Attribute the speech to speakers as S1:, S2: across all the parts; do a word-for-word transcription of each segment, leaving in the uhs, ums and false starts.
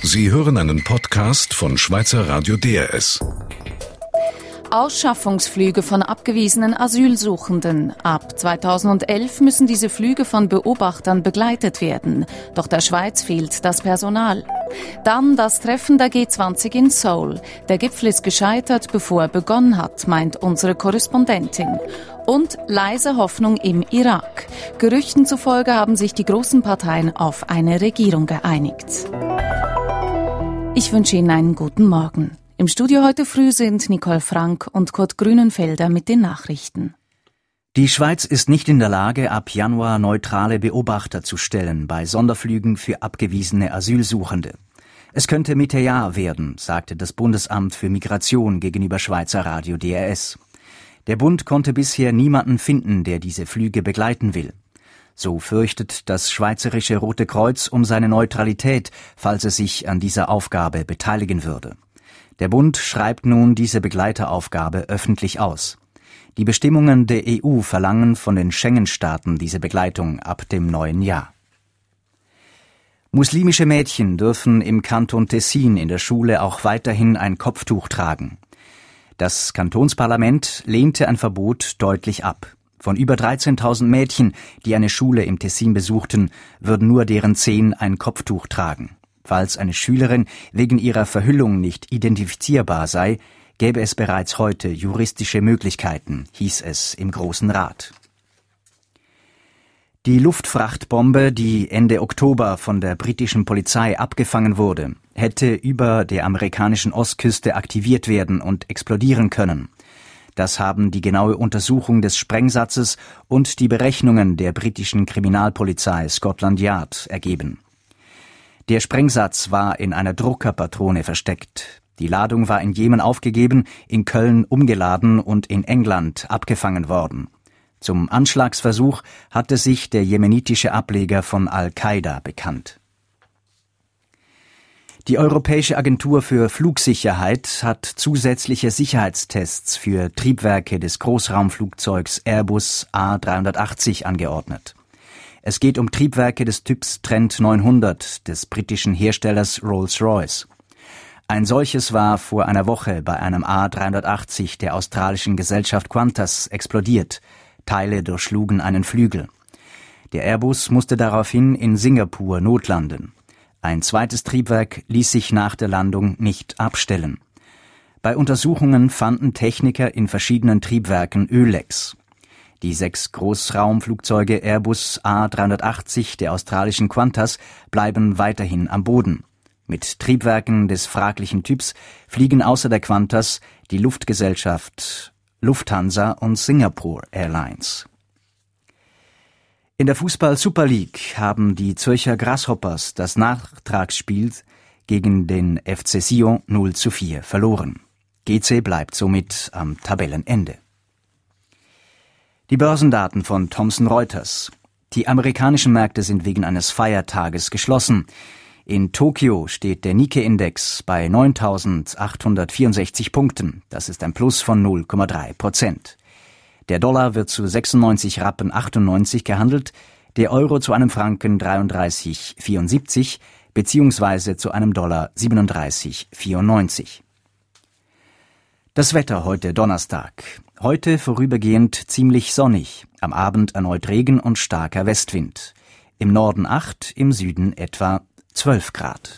S1: Sie hören einen Podcast von Schweizer Radio D R S.
S2: Ausschaffungsflüge von abgewiesenen Asylsuchenden. Ab zweitausendelf müssen diese Flüge von Beobachtern begleitet werden. Doch der Schweiz fehlt das Personal. Dann das Treffen der G zwanzig in Seoul. Der Gipfel ist gescheitert, bevor er begonnen hat, meint unsere Korrespondentin. Und leise Hoffnung im Irak. Gerüchten zufolge haben sich die großen Parteien auf eine Regierung geeinigt. Ich wünsche Ihnen einen guten Morgen. Im Studio heute früh sind Nicole Frank und Kurt Grünenfelder mit den Nachrichten.
S3: Die Schweiz ist nicht in der Lage, ab Januar neutrale Beobachter zu stellen bei Sonderflügen für abgewiesene Asylsuchende. Es könnte Mitte Jahr werden, sagte das Bundesamt für Migration gegenüber Schweizer Radio D R S. Der Bund konnte bisher niemanden finden, der diese Flüge begleiten will. So fürchtet das Schweizerische Rote Kreuz um seine Neutralität, falls es sich an dieser Aufgabe beteiligen würde. Der Bund schreibt nun diese Begleiteraufgabe öffentlich aus. Die Bestimmungen der E U verlangen von den Schengen-Staaten diese Begleitung ab dem neuen Jahr. Muslimische Mädchen dürfen im Kanton Tessin in der Schule auch weiterhin ein Kopftuch tragen. Das Kantonsparlament lehnte ein Verbot deutlich ab. Von über dreizehntausend Mädchen, die eine Schule im Tessin besuchten, würden nur deren zehn ein Kopftuch tragen. Falls eine Schülerin wegen ihrer Verhüllung nicht identifizierbar sei, gäbe es bereits heute juristische Möglichkeiten, hieß es im Grossen Rat. Die Luftfrachtbombe, die Ende Oktober von der britischen Polizei abgefangen wurde, hätte über der amerikanischen Ostküste aktiviert werden und explodieren können. Das haben die genaue Untersuchung des Sprengsatzes und die Berechnungen der britischen Kriminalpolizei Scotland Yard ergeben. Der Sprengsatz war in einer Druckerpatrone versteckt. Die Ladung war in Jemen aufgegeben, in Köln umgeladen und in England abgefangen worden. Zum Anschlagsversuch hatte sich der jemenitische Ableger von Al-Qaida bekannt. Die Europäische Agentur für Flugsicherheit hat zusätzliche Sicherheitstests für Triebwerke des Großraumflugzeugs Airbus A dreihundertachtzig angeordnet. Es geht um Triebwerke des Typs Trent neunhundert des britischen Herstellers Rolls-Royce. Ein solches war vor einer Woche bei einem A dreihundertachtzig der australischen Gesellschaft Qantas explodiert. Teile durchschlugen einen Flügel. Der Airbus musste daraufhin in Singapur notlanden. Ein zweites Triebwerk ließ sich nach der Landung nicht abstellen. Bei Untersuchungen fanden Techniker in verschiedenen Triebwerken Öllecks. Die sechs Großraumflugzeuge Airbus A dreihundertachtzig der australischen Qantas bleiben weiterhin am Boden. Mit Triebwerken des fraglichen Typs fliegen außer der Qantas die Luftgesellschaft Lufthansa und Singapore Airlines. In der Fußball-Super League haben die Zürcher Grasshoppers das Nachtragsspiel gegen den F C Sion null zu vier verloren. G C bleibt somit am Tabellenende. Die Börsendaten von Thomson Reuters. Die amerikanischen Märkte sind wegen eines Feiertages geschlossen. In Tokio steht der Nikkei-Index bei neuntausendachthundertvierundsechzig Punkten. Das ist ein Plus von null Komma drei Prozent. Der Dollar wird zu sechsundneunzig Rappen achtundneunzig gehandelt, der Euro zu einem Franken dreiunddreißig vierundsiebzig beziehungsweise zu einem Dollar siebenunddreißig vierundneunzig. Das Wetter heute Donnerstag. Heute vorübergehend ziemlich sonnig, am Abend erneut Regen und starker Westwind. Im Norden acht, im Süden etwa zwölf Grad.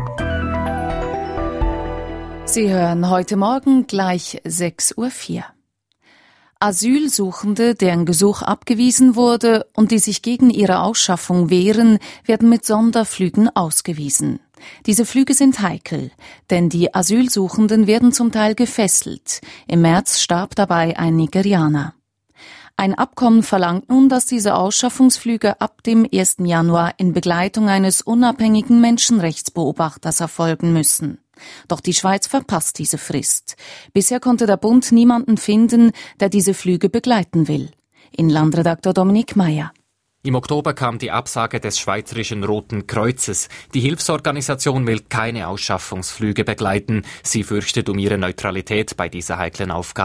S2: Sie hören heute Morgen gleich sechs Uhr vier. Asylsuchende, deren Gesuch abgewiesen wurde und die sich gegen ihre Ausschaffung wehren, werden mit Sonderflügen ausgewiesen. Diese Flüge sind heikel, denn die Asylsuchenden werden zum Teil gefesselt. Im März starb dabei ein Nigerianer. Ein Abkommen verlangt nun, dass diese Ausschaffungsflüge ab dem ersten Januar in Begleitung eines unabhängigen Menschenrechtsbeobachters erfolgen müssen. Doch die Schweiz verpasst diese Frist. Bisher konnte der Bund niemanden finden, der diese Flüge begleiten will. Inlandredaktor Dominik Meyer.
S4: Im Oktober kam die Absage des Schweizerischen Roten Kreuzes. Die Hilfsorganisation will keine Ausschaffungsflüge begleiten. Sie fürchtet um ihre Neutralität bei dieser heiklen Aufgabe.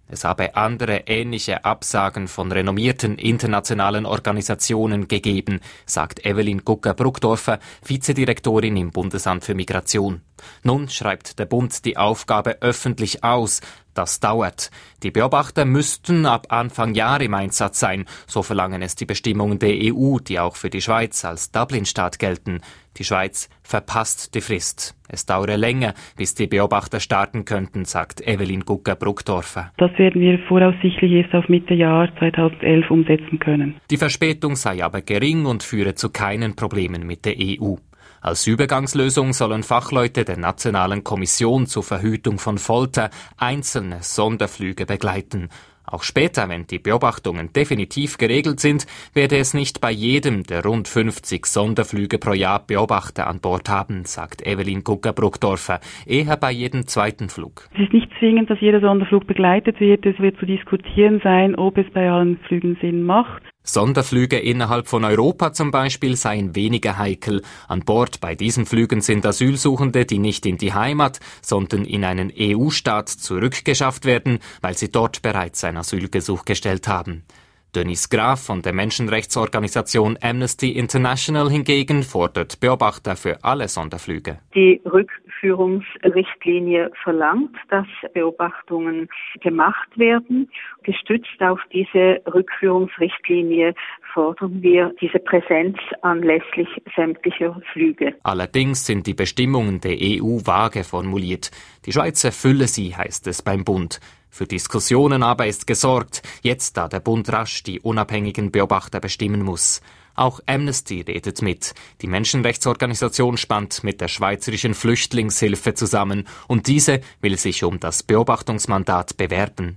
S4: Es habe andere ähnliche Absagen von renommierten internationalen Organisationen gegeben, sagt Evelyn Gugger-Bruckdorfer, Vizedirektorin im Bundesamt für Migration. Nun schreibt der Bund die Aufgabe öffentlich aus. Das dauert. Die Beobachter müssten ab Anfang Jahr im Einsatz sein, so verlangen es die Bestimmungen der E U, die auch für die Schweiz als Dublin-Staat gelten. Die Schweiz verpasst die Frist. Es dauere länger, bis die Beobachter starten könnten, sagt Evelyn Gugger-Bruckdorfer.
S5: Das werden wir voraussichtlich erst auf Mitte Jahr zweitausendelf umsetzen können.
S4: Die Verspätung sei aber gering und führe zu keinen Problemen mit der E U. Als Übergangslösung sollen Fachleute der Nationalen Kommission zur Verhütung von Folter einzelne Sonderflüge begleiten. Auch später, wenn die Beobachtungen definitiv geregelt sind, werde es nicht bei jedem der rund fünfzig Sonderflüge pro Jahr Beobachter an Bord haben, sagt Evelyn Gugger-Bruckdorfer, eher bei jedem zweiten Flug.
S5: Es ist nicht zwingend, dass jeder Sonderflug begleitet wird. Es wird zu diskutieren sein, ob es bei allen Flügen Sinn macht.
S4: Sonderflüge innerhalb von Europa zum Beispiel seien weniger heikel. An Bord bei diesen Flügen sind Asylsuchende, die nicht in die Heimat, sondern in einen E U-Staat zurückgeschafft werden, weil sie dort bereits ein Asylgesuch gestellt haben. Denise Graf von der Menschenrechtsorganisation Amnesty International hingegen fordert Beobachter für alle Sonderflüge.
S6: Die Rückführungsrichtlinie verlangt, dass Beobachtungen gemacht werden. Gestützt auf diese Rückführungsrichtlinie fordern wir diese Präsenz anlässlich sämtlicher Flüge.
S4: Allerdings sind die Bestimmungen der E U vage formuliert. Die Schweiz erfülle sie, heißt es beim Bund. Für Diskussionen aber ist gesorgt, jetzt da der Bund rasch die unabhängigen Beobachter bestimmen muss. Auch Amnesty redet mit. Die Menschenrechtsorganisation spannt mit der Schweizerischen Flüchtlingshilfe zusammen und diese will sich um das Beobachtungsmandat bewerben.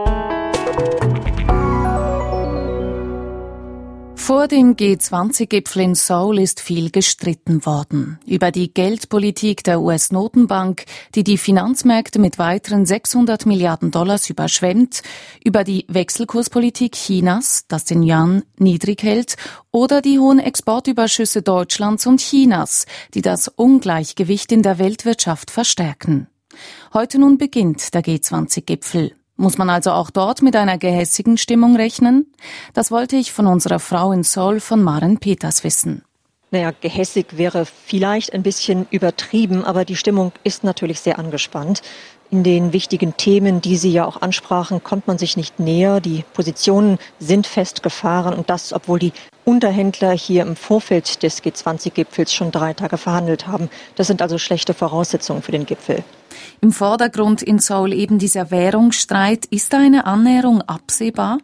S2: Vor dem G zwanzig Gipfel in Seoul ist viel gestritten worden. Über die Geldpolitik der U S-Notenbank, die die Finanzmärkte mit weiteren sechshundert Milliarden Dollars überschwemmt, über die Wechselkurspolitik Chinas, das den Yuan niedrig hält, oder die hohen Exportüberschüsse Deutschlands und Chinas, die das Ungleichgewicht in der Weltwirtschaft verstärken. Heute nun beginnt der G zwanzig Gipfel. Muss man also auch dort mit einer gehässigen Stimmung rechnen? Das wollte ich von unserer Frau in Seoul, von Maren Peters, wissen.
S7: Naja, gehässig wäre vielleicht ein bisschen übertrieben, aber die Stimmung ist natürlich sehr angespannt. In den wichtigen Themen, die Sie ja auch ansprachen, kommt man sich nicht näher. Die Positionen sind festgefahren und das, obwohl die Unterhändler hier im Vorfeld des G zwanzig Gipfels schon drei Tage verhandelt haben. Das sind also schlechte Voraussetzungen für den Gipfel.
S2: Im Vordergrund in Seoul eben dieser Währungsstreit. Ist da eine Annäherung absehbar?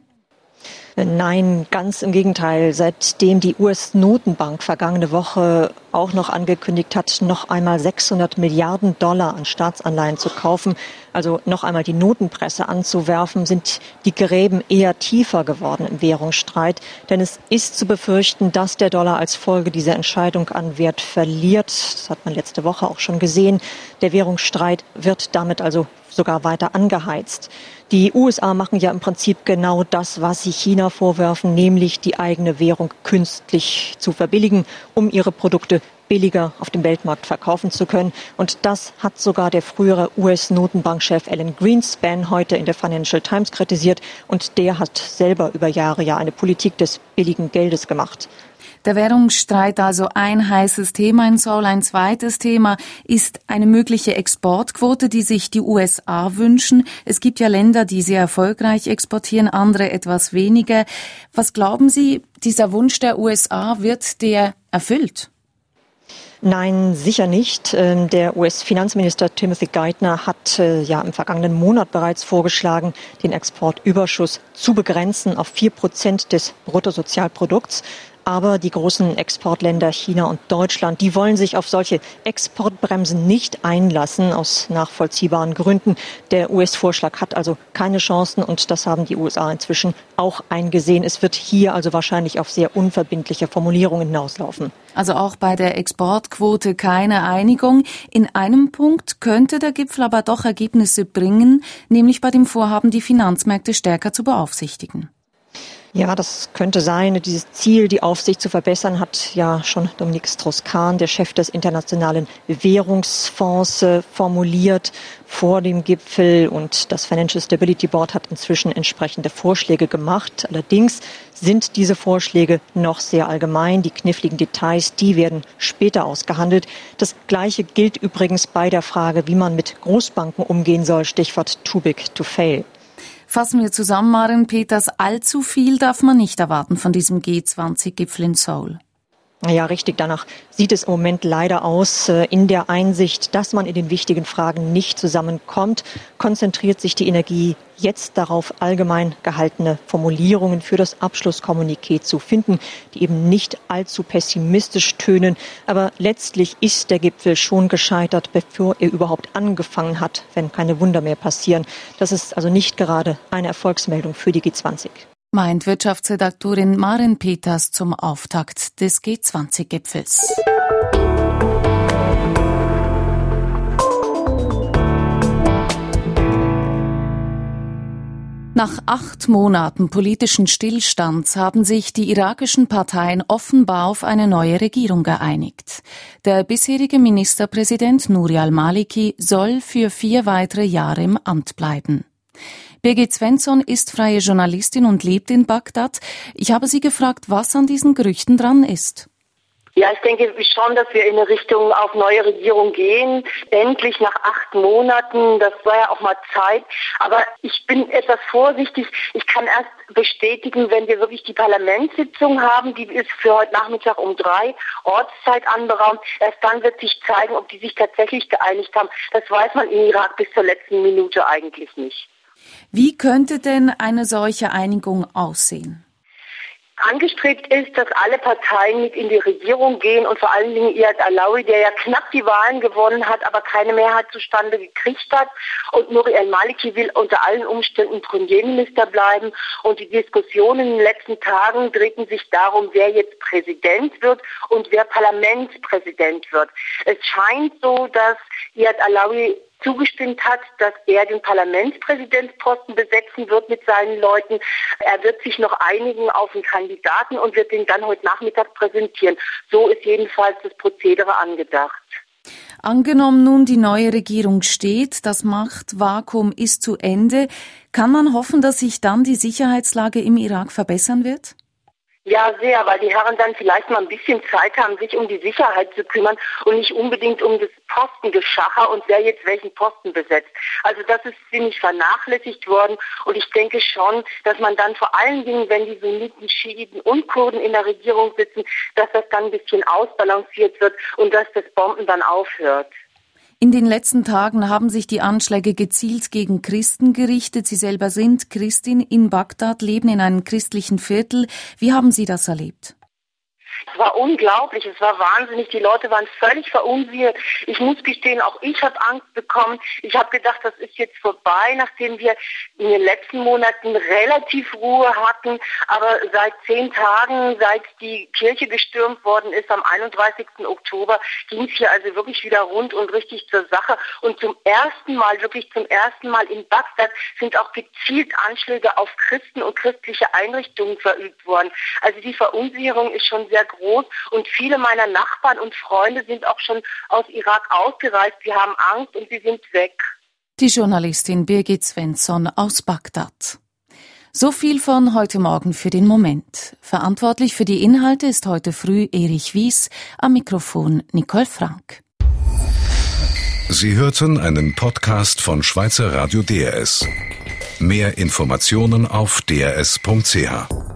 S7: Nein, ganz im Gegenteil. Seitdem die U S-Notenbank vergangene Woche auch noch angekündigt hat, noch einmal sechshundert Milliarden Dollar an Staatsanleihen zu kaufen, also noch einmal die Notenpresse anzuwerfen, sind die Gräben eher tiefer geworden im Währungsstreit. Denn es ist zu befürchten, dass der Dollar als Folge dieser Entscheidung an Wert verliert. Das hat man letzte Woche auch schon gesehen. Der Währungsstreit wird damit also sogar weiter angeheizt. Die U S A machen ja im Prinzip genau das, was sie China vorwerfen, nämlich die eigene Währung künstlich zu verbilligen, um ihre Produkte billiger auf dem Weltmarkt verkaufen zu können. Und das hat sogar der frühere U S-Notenbankchef Alan Greenspan heute in der Financial Times kritisiert. Und der hat selber über Jahre ja eine Politik des billigen Geldes gemacht.
S2: Der Währungsstreit also ein heißes Thema in Seoul. Ein zweites Thema ist eine mögliche Exportquote, die sich die U S A wünschen. Es gibt ja Länder, die sehr erfolgreich exportieren, andere etwas weniger. Was glauben Sie, dieser Wunsch der U S A, wird der erfüllt?
S7: Nein, sicher nicht. Der U S-Finanzminister Timothy Geithner hat ja im vergangenen Monat bereits vorgeschlagen, den Exportüberschuss zu begrenzen auf vier Prozent des Bruttosozialprodukts. Aber die großen Exportländer China und Deutschland, die wollen sich auf solche Exportbremsen nicht einlassen, aus nachvollziehbaren Gründen. Der U S-Vorschlag hat also keine Chancen und das haben die U S A inzwischen auch eingesehen. Es wird hier also wahrscheinlich auf sehr unverbindliche Formulierungen hinauslaufen.
S2: Also auch bei der Exportquote keine Einigung. In einem Punkt könnte der Gipfel aber doch Ergebnisse bringen, nämlich bei dem Vorhaben, die Finanzmärkte stärker zu beaufsichtigen.
S7: Ja, das könnte sein. Dieses Ziel, die Aufsicht zu verbessern, hat ja schon Dominique Strauss-Kahn, der Chef des Internationalen Währungsfonds, formuliert vor dem Gipfel. Und das Financial Stability Board hat inzwischen entsprechende Vorschläge gemacht. Allerdings sind diese Vorschläge noch sehr allgemein. Die kniffligen Details, die werden später ausgehandelt. Das Gleiche gilt übrigens bei der Frage, wie man mit Großbanken umgehen soll. Stichwort too big to fail.
S2: Fassen wir zusammen, Maren Peters, allzu viel darf man nicht erwarten von diesem G zwanzig Gipfel in Seoul.
S7: Ja, richtig. Danach sieht es im Moment leider aus. In der Einsicht, dass man in den wichtigen Fragen nicht zusammenkommt, konzentriert sich die Energie jetzt darauf, allgemein gehaltene Formulierungen für das Abschlusskommuniqué zu finden, die eben nicht allzu pessimistisch tönen. Aber letztlich ist der Gipfel schon gescheitert, bevor er überhaupt angefangen hat, wenn keine Wunder mehr passieren. Das ist also nicht gerade eine Erfolgsmeldung für die G zwanzig.
S2: Meint Wirtschaftsredaktorin Maren Peters zum Auftakt des G zwanzig Gipfels. Nach acht Monaten politischen Stillstands haben sich die irakischen Parteien offenbar auf eine neue Regierung geeinigt. Der bisherige Ministerpräsident Nouri al-Maliki soll für vier weitere Jahre im Amt bleiben. Birgit Svensson ist freie Journalistin und lebt in Bagdad. Ich habe sie gefragt, was an diesen Gerüchten dran ist.
S8: Ja, ich denke schon, dass wir in eine Richtung auf neue Regierung gehen. Endlich nach acht Monaten, das war ja auch mal Zeit. Aber ich bin etwas vorsichtig. Ich kann erst bestätigen, wenn wir wirklich die Parlamentssitzung haben, die ist für heute Nachmittag um drei, Ortszeit anberaumt. Erst dann wird sich zeigen, ob die sich tatsächlich geeinigt haben. Das weiß man im Irak bis zur letzten Minute eigentlich nicht.
S2: Wie könnte denn eine solche Einigung aussehen?
S8: Angestrebt ist, dass alle Parteien mit in die Regierung gehen und vor allen Dingen Iyad Allawi, der ja knapp die Wahlen gewonnen hat, aber keine Mehrheit zustande gekriegt hat. Und Nouri al-Maliki will unter allen Umständen Premierminister bleiben. Und die Diskussionen in den letzten Tagen drehten sich darum, wer jetzt Präsident wird und wer Parlamentspräsident wird. Es scheint so, dass Iyad Allawi zugestimmt hat, dass er den Parlamentspräsidentsposten besetzen wird mit seinen Leuten. Er wird sich noch einigen auf einen Kandidaten und wird den dann heute Nachmittag präsentieren. So ist jedenfalls das Prozedere angedacht.
S2: Angenommen nun die neue Regierung steht, das Machtvakuum ist zu Ende, kann man hoffen, dass sich dann die Sicherheitslage im Irak verbessern wird?
S8: Ja, sehr, weil die Herren dann vielleicht mal ein bisschen Zeit haben, sich um die Sicherheit zu kümmern und nicht unbedingt um das Postengeschacher und wer jetzt welchen Posten besetzt. Also das ist ziemlich vernachlässigt worden und ich denke schon, dass man dann vor allen Dingen, wenn die Sunniten, Schiiten und Kurden in der Regierung sitzen, dass das dann ein bisschen ausbalanciert wird und dass das Bomben dann aufhört.
S2: In den letzten Tagen haben sich die Anschläge gezielt gegen Christen gerichtet. Sie selber sind Christin in Bagdad, leben in einem christlichen Viertel. Wie haben Sie das erlebt?
S8: Es war unglaublich, es war wahnsinnig, die Leute waren völlig verunsichert. Ich muss gestehen, auch ich habe Angst bekommen. Ich habe gedacht, das ist jetzt vorbei, nachdem wir in den letzten Monaten relativ Ruhe hatten. Aber seit zehn Tagen, seit die Kirche gestürmt worden ist, am einunddreißigsten Oktober, ging es hier also wirklich wieder rund und richtig zur Sache. Und zum ersten Mal, wirklich zum ersten Mal in Bagdad sind auch gezielt Anschläge auf Christen und christliche Einrichtungen verübt worden. Also die Verunsicherung ist schon sehr groß und viele meiner Nachbarn und Freunde sind auch schon aus Irak ausgereist. Sie haben Angst und sie sind weg.
S2: Die Journalistin Birgit Svensson aus Bagdad. So viel von heute Morgen für den Moment. Verantwortlich für die Inhalte ist heute früh Erich Wies, am Mikrofon Nicole Frank.
S1: Sie hörten einen Podcast von Schweizer Radio D R S. Mehr Informationen auf d r s punkt c h.